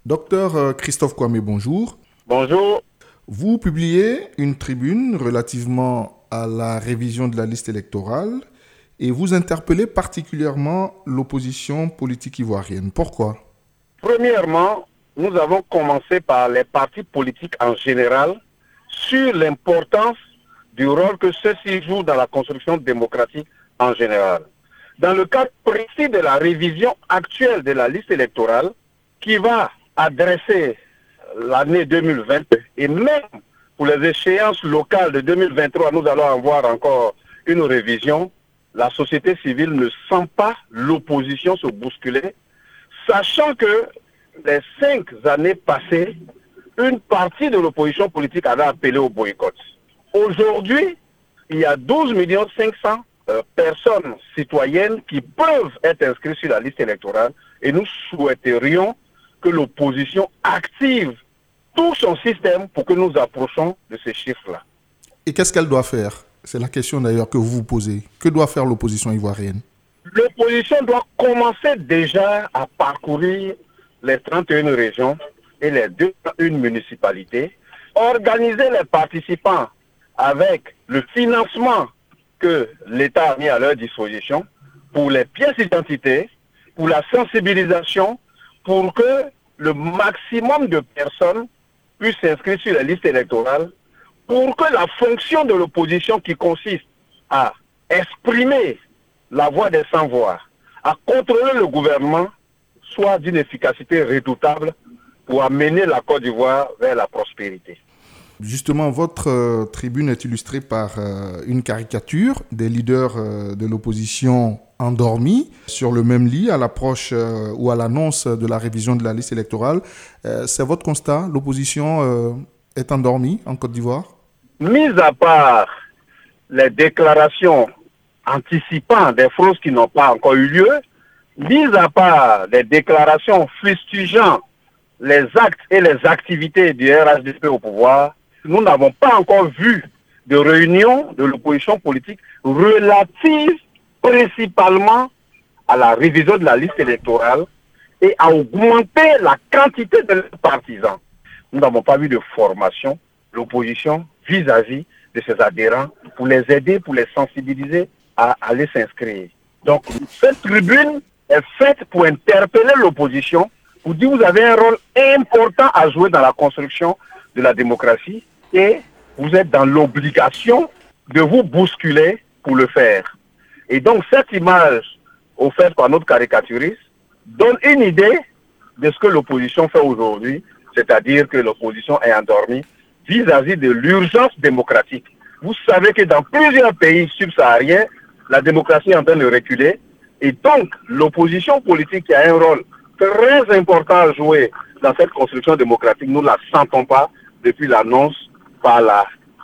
Docteur Christophe Kwame, bonjour. Bonjour. Vous publiez une tribune relativement à la révision de la liste électorale et vous interpellez particulièrement l'opposition politique ivoirienne. Pourquoi ? Premièrement, nous avons commencé par les partis politiques en général sur l'importance du rôle que ceux-ci jouent dans la construction démocratique en général. Dans le cas précis de la révision actuelle de la liste électorale qui va adresser l'année 2020 et même pour les échéances locales de 2023, nous allons avoir encore une révision. La société civile ne sent pas l'opposition se bousculer, sachant que les 5 années passées, une partie de l'opposition politique avait appelé au boycott. Aujourd'hui, il y a 12 500 000 personnes citoyennes qui peuvent être inscrites sur la liste électorale et nous souhaiterions que l'opposition active tout son système pour que nous approchions de ces chiffres-là. Et qu'est-ce qu'elle doit faire ? C'est la question d'ailleurs que vous vous posez. Que doit faire l'opposition ivoirienne ? L'opposition doit commencer déjà à parcourir les 31 régions et les 201 municipalités, organiser les participants avec le financement que l'État a mis à leur disposition pour les pièces d'identité, pour la sensibilisation, pour que le maximum de personnes puissent s'inscrire sur la liste électorale, pour que la fonction de l'opposition qui consiste à exprimer la voix des sans-voix, à contrôler le gouvernement, soit d'une efficacité redoutable pour amener la Côte d'Ivoire vers la prospérité. Justement, votre tribune est illustrée par une caricature des leaders de l'opposition endormis sur le même lit à l'approche ou à l'annonce de la révision de la liste électorale. C'est votre constat ? L'opposition est endormie en Côte d'Ivoire ? Mis à part les déclarations anticipant des fraudes qui n'ont pas encore eu lieu, mis à part les déclarations fustigeant les actes et les activités du RHDP au pouvoir, nous n'avons pas encore vu de réunion de l'opposition politique relative principalement à la révision de la liste électorale et à augmenter la quantité de partisans. Nous n'avons pas vu de formation de l'opposition vis-à-vis de ses adhérents pour les aider, pour les sensibiliser à aller s'inscrire. Donc cette tribune est faite pour interpeller l'opposition, pour dire que vous avez un rôle important à jouer dans la construction de la démocratie et vous êtes dans l'obligation de vous bousculer pour le faire. Et donc cette image offerte par notre caricaturiste donne une idée de ce que l'opposition fait aujourd'hui, c'est-à-dire que l'opposition est endormie vis-à-vis de l'urgence démocratique. Vous savez que dans plusieurs pays subsahariens, la démocratie est en train de reculer et donc l'opposition politique qui a un rôle très important à jouer dans cette construction démocratique, nous ne la sentons pas depuis l'annonce par la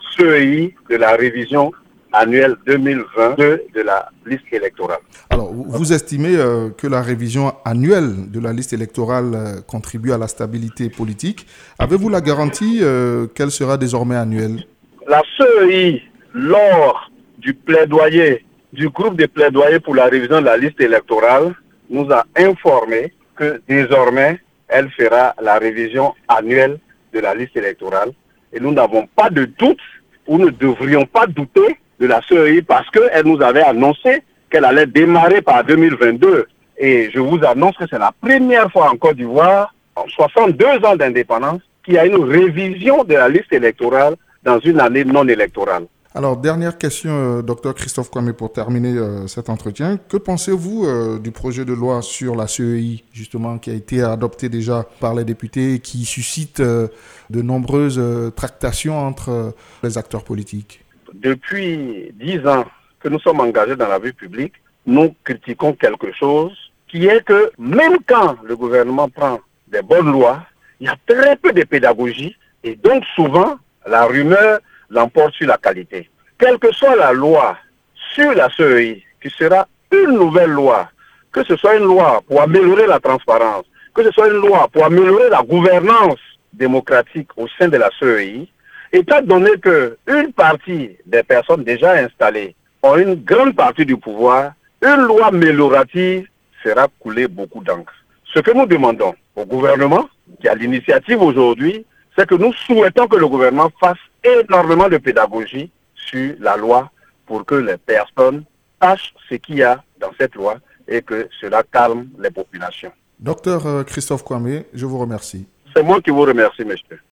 CEI de la révision annuelle 2022 de la liste électorale. Alors, vous estimez que la révision annuelle de la liste électorale contribue à la stabilité politique. Avez-vous la garantie qu'elle sera désormais annuelle ? La CEI, lors du plaidoyer, du groupe de plaidoyer pour la révision de la liste électorale, nous a informé que désormais, elle fera la révision annuelle de la liste électorale. Et nous n'avons pas de doute, ou ne devrions pas douter de la CEI parce qu'elle nous avait annoncé qu'elle allait démarrer par 2022. Et je vous annonce que c'est la première fois en Côte d'Ivoire, en 62 ans d'indépendance, qu'il y a une révision de la liste électorale dans une année non électorale. Alors, dernière question, docteur Christophe Kwame, pour terminer cet entretien. Que pensez-vous du projet de loi sur la CEI, justement, qui a été adopté déjà par les députés et qui suscite de nombreuses tractations entre les acteurs politiques ? Depuis 10 ans que nous sommes engagés dans la vie publique, nous critiquons quelque chose qui est que même quand le gouvernement prend des bonnes lois, il y a très peu de pédagogie et donc souvent la rumeur l'emporte sur la qualité. Quelle que soit la loi sur la CEI, qui sera une nouvelle loi, que ce soit une loi pour améliorer la transparence, que ce soit une loi pour améliorer la gouvernance démocratique au sein de la CEI, étant donné qu'une partie des personnes déjà installées ont une grande partie du pouvoir, une loi améliorative fera couler beaucoup d'encre. Ce que nous demandons au gouvernement, qui a l'initiative aujourd'hui, c'est que nous souhaitons que le gouvernement fasse énormément de pédagogie sur la loi pour que les personnes sachent ce qu'il y a dans cette loi et que cela calme les populations. Docteur Christophe Kwame, je vous remercie. C'est moi qui vous remercie, monsieur.